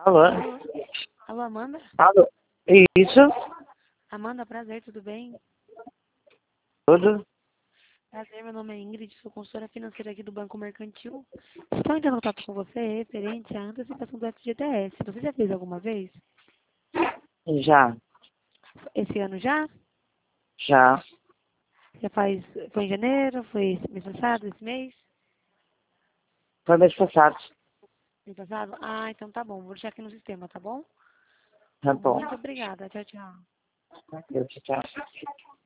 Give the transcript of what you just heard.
Alô? Alô? Alô, Amanda? Alô? Isso? Amanda, prazer, tudo bem? Tudo? Prazer, meu nome é Ingrid, sou consultora financeira aqui do Banco Mercantil. Estou entrando em contato com você referente à antecipação do FGTS. Você já fez alguma vez? Já. Esse ano já? Já. Já faz... Foi em janeiro? Foi mês passado, esse mês? Foi mês passado. Mês passado? Ah, então tá bom. Vou deixar aqui no sistema, tá bom? Tá bom. Muito obrigada. Tchau, tchau. Tchau.